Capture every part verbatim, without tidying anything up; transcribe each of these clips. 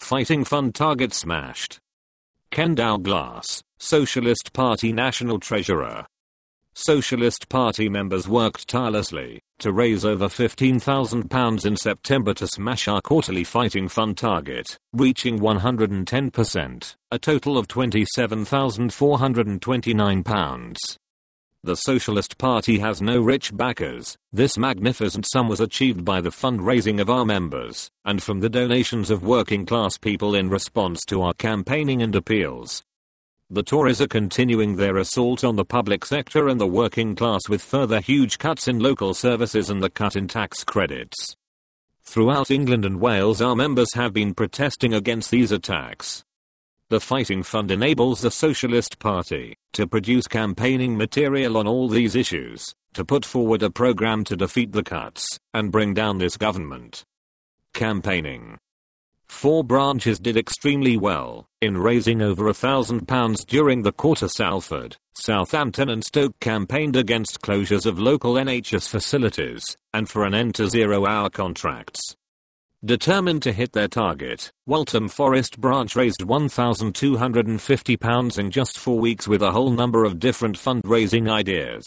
Fighting Fund target smashed. Ken Douglas, Socialist Party National Treasurer. Socialist Party members worked tirelessly to raise over fifteen thousand pounds in September to smash our quarterly Fighting Fund target, reaching one hundred ten percent, a total of twenty-seven thousand four hundred twenty-nine pounds. The Socialist Party has no rich backers. This magnificent sum was achieved by the fundraising of our members, and from the donations of working class people in response to our campaigning and appeals. The Tories are continuing their assault on the public sector and the working class with further huge cuts in local services and the cut in tax credits. Throughout England and Wales, our members have been protesting against these attacks. The Fighting Fund enables the Socialist Party to produce campaigning material on all these issues, to put forward a program to defeat the cuts and bring down this government. Campaigning. Four branches did extremely well in raising over a thousand pounds during the quarter. Salford, Southampton and Stoke campaigned against closures of local N H S facilities and for an end to zero-hour contracts. Determined to hit their target, Waltham Forest branch raised one thousand two hundred fifty pounds in just four weeks with a whole number of different fundraising ideas.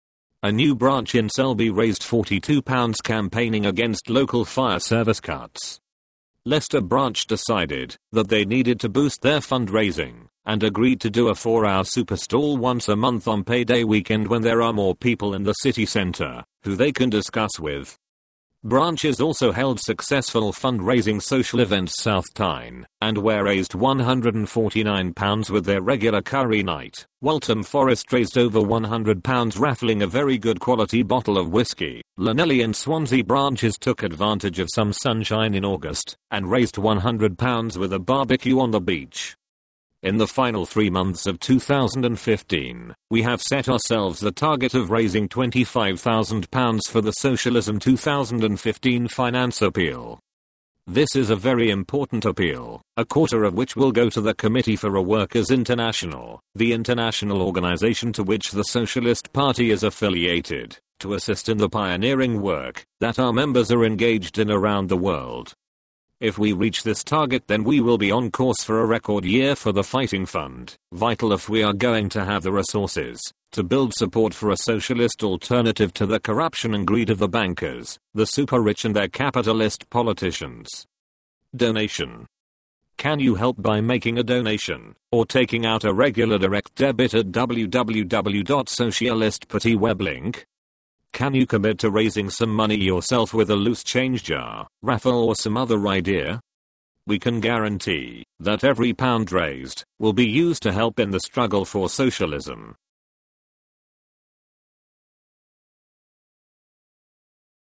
A new branch in Selby raised forty-two pounds campaigning against local fire service cuts. Leicester branch decided that they needed to boost their fundraising and agreed to do a four-hour super stall once a month on payday weekend when there are more people in the city centre who they can discuss with. Branches also held successful fundraising social events South Tyne and Ware raised one hundred forty-nine pounds with their regular curry night. Waltham Forest raised over one hundred pounds raffling a very good quality bottle of whiskey. Llanelli and Swansea branches took advantage of some sunshine in August and raised one hundred pounds with a barbecue on the beach. In the final three months of two thousand fifteen, we have set ourselves the target of raising twenty-five thousand pounds for the Socialism two thousand fifteen finance appeal. This is a very important appeal, a quarter of which will go to the Committee for a Workers International, the international organization to which the Socialist Party is affiliated, to assist in the pioneering work that our members are engaged in around the world. If we reach this target, then we will be on course for a record year for the Fighting Fund, vital if we are going to have the resources to build support for a socialist alternative to the corruption and greed of the bankers, the super rich and their capitalist politicians. Donation. Can you help by making a donation or taking out a regular direct debit at w w w dot socialist party web link? Can you commit to raising some money yourself with a loose change jar, raffle or some other idea? We can guarantee that every pound raised will be used to help in the struggle for socialism.